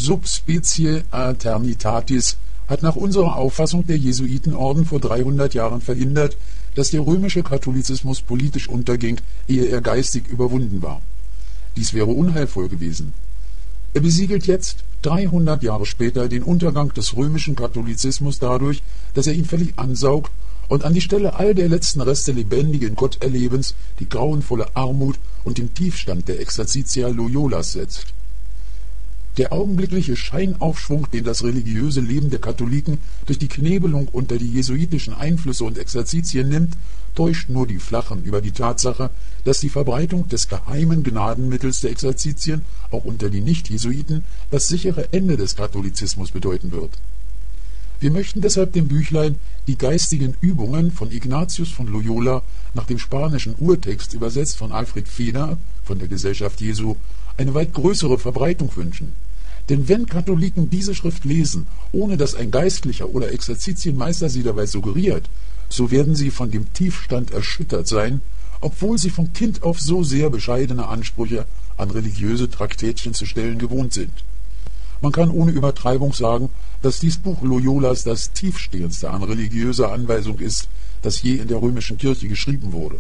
subspecie aeternitatis hat nach unserer Auffassung der Jesuitenorden vor 300 Jahren verhindert, dass der römische Katholizismus politisch unterging, ehe er geistig überwunden war. Dies wäre unheilvoll gewesen. Er besiegelt jetzt, 300 Jahre später, den Untergang des römischen Katholizismus dadurch, dass er ihn völlig ansaugt und an die Stelle all der letzten Reste lebendigen Gotterlebens die grauenvolle Armut und den Tiefstand der Exercitia Loyolas setzt. Der augenblickliche Scheinaufschwung, den das religiöse Leben der Katholiken durch die Knebelung unter die jesuitischen Einflüsse und Exerzitien nimmt, täuscht nur die Flachen über die Tatsache, dass die Verbreitung des geheimen Gnadenmittels der Exerzitien auch unter die Nicht-Jesuiten das sichere Ende des Katholizismus bedeuten wird. Wir möchten deshalb dem Büchlein Die geistigen Übungen von Ignatius von Loyola nach dem spanischen Urtext übersetzt von Alfred Feder von der Gesellschaft Jesu eine weit größere Verbreitung wünschen. Denn wenn Katholiken diese Schrift lesen, ohne dass ein Geistlicher oder Exerzitienmeister sie dabei suggeriert, so werden sie von dem Tiefstand erschüttert sein, obwohl sie von Kind auf so sehr bescheidene Ansprüche an religiöse Traktätchen zu stellen gewohnt sind. Man kann ohne Übertreibung sagen, dass dies Buch Loyolas das tiefstehendste an religiöser Anweisung ist, das je in der römischen Kirche geschrieben wurde.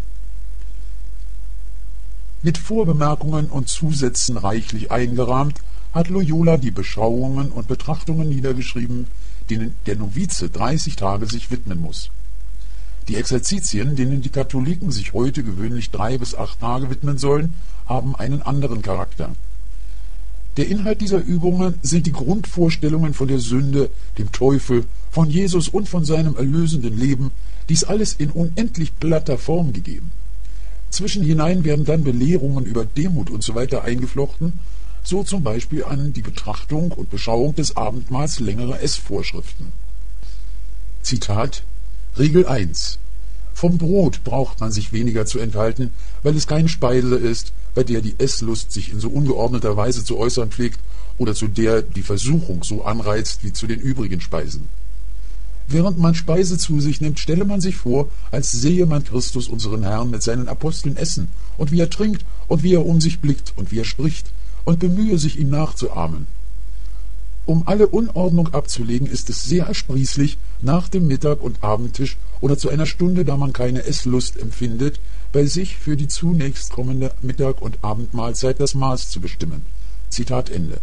Mit Vorbemerkungen und Zusätzen reichlich eingerahmt, hat Loyola die Beschauungen und Betrachtungen niedergeschrieben, denen der Novize 30 Tage sich widmen muss. Die Exerzitien, denen die Katholiken sich heute gewöhnlich 3 bis 8 Tage widmen sollen, haben einen anderen Charakter. Der Inhalt dieser Übungen sind die Grundvorstellungen von der Sünde, dem Teufel, von Jesus und von seinem erlösenden Leben, dies alles in unendlich platter Form gegeben. Zwischenhinein werden dann Belehrungen über Demut usw. eingeflochten, so zum Beispiel an die Betrachtung und Beschauung des Abendmahls längerer Essvorschriften. Zitat: Regel 1. Vom Brot braucht man sich weniger zu enthalten, weil es keine Speise ist, bei der die Esslust sich in so ungeordneter Weise zu äußern pflegt oder zu der die Versuchung so anreizt wie zu den übrigen Speisen. Während man Speise zu sich nimmt, stelle man sich vor, als sehe man Christus unseren Herrn mit seinen Aposteln essen, und wie er trinkt, und wie er um sich blickt, und wie er spricht, und bemühe sich, ihm nachzuahmen. Um alle Unordnung abzulegen, ist es sehr ersprießlich, nach dem Mittag- und Abendtisch oder zu einer Stunde, da man keine Esslust empfindet, bei sich für die zunächst kommende Mittag- und Abendmahlzeit das Maß zu bestimmen. Zitat Ende.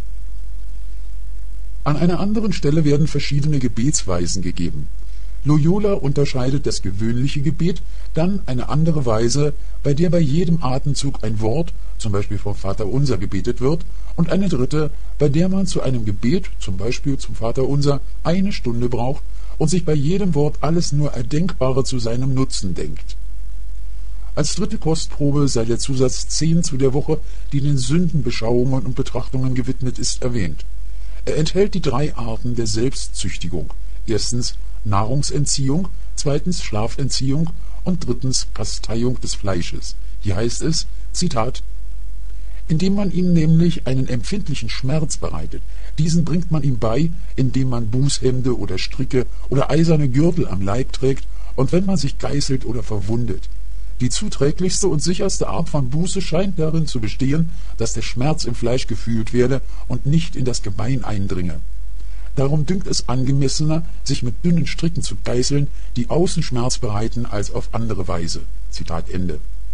An einer anderen Stelle werden verschiedene Gebetsweisen gegeben. Loyola unterscheidet das gewöhnliche Gebet, dann eine andere Weise, bei der bei jedem Atemzug ein Wort, zum Beispiel vom Vaterunser, gebetet wird, und eine dritte, bei der man zu einem Gebet, zum Beispiel zum Vaterunser, 1 Stunde braucht und sich bei jedem Wort alles nur Erdenkbare zu seinem Nutzen denkt. Als dritte Kostprobe sei der Zusatz 10 zu der Woche, die den Sündenbeschauungen und Betrachtungen gewidmet ist, erwähnt. Er enthält die 3 Arten der Selbstzüchtigung. Erstens Nahrungsentziehung, zweitens Schlafentziehung und drittens Kasteiung des Fleisches. Hier heißt es, Zitat: Indem man ihm nämlich einen empfindlichen Schmerz bereitet, diesen bringt man ihm bei, indem man Bußhemde oder Stricke oder eiserne Gürtel am Leib trägt und wenn man sich geißelt oder verwundet. Die zuträglichste und sicherste Art von Buße scheint darin zu bestehen, dass der Schmerz im Fleisch gefühlt werde und nicht in das Gebein eindringe. Darum dünkt es angemessener, sich mit dünnen Stricken zu geißeln, die außen Schmerz bereiten, als auf andere Weise. Zitat Ende.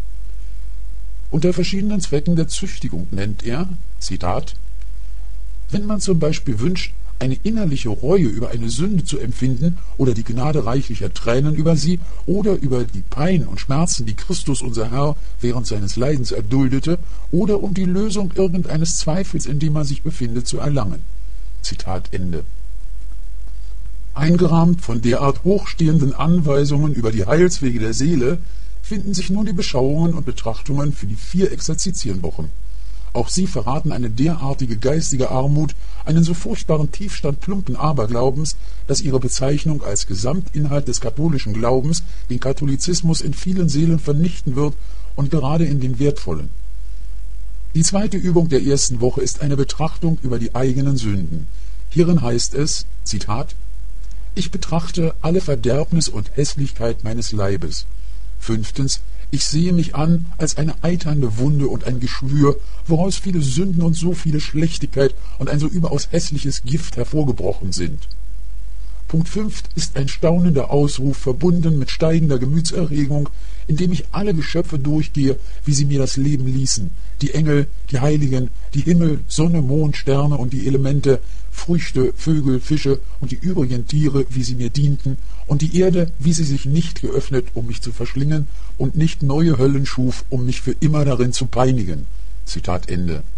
Unter verschiedenen Zwecken der Züchtigung nennt er, Zitat: Wenn man zum Beispiel wünscht, eine innerliche Reue über eine Sünde zu empfinden oder die Gnade reichlicher Tränen über sie oder über die Pein und Schmerzen, die Christus unser Herr während seines Leidens erduldete, oder um die Lösung irgendeines Zweifels, in dem man sich befindet, zu erlangen. Zitat Ende. Eingerahmt von derart hochstehenden Anweisungen über die Heilswege der Seele finden sich nun die Beschauungen und Betrachtungen für die 4 Exerzitienwochen. Auch sie verraten eine derartige geistige Armut, einen so furchtbaren Tiefstand plumpen Aberglaubens, dass ihre Bezeichnung als Gesamtinhalt des katholischen Glaubens den Katholizismus in vielen Seelen vernichten wird und gerade in den wertvollen. Die zweite Übung der ersten Woche ist eine Betrachtung über die eigenen Sünden. Hierin heißt es, Zitat: Ich betrachte alle Verderbnis und Hässlichkeit meines Leibes. 5. Ich sehe mich an als eine eiternde Wunde und ein Geschwür, woraus viele Sünden und so viele Schlechtigkeit und ein so überaus hässliches Gift hervorgebrochen sind. Punkt 5 ist ein staunender Ausruf, verbunden mit steigender Gemütserregung, indem ich alle Geschöpfe durchgehe, wie sie mir das Leben ließen. Die Engel, die Heiligen, die Himmel, Sonne, Mond, Sterne und die Elemente, Früchte, Vögel, Fische und die übrigen Tiere, wie sie mir dienten, und die Erde, wie sie sich nicht geöffnet, um mich zu verschlingen, und nicht neue Höllen schuf, um mich für immer darin zu peinigen. Zitat Ende.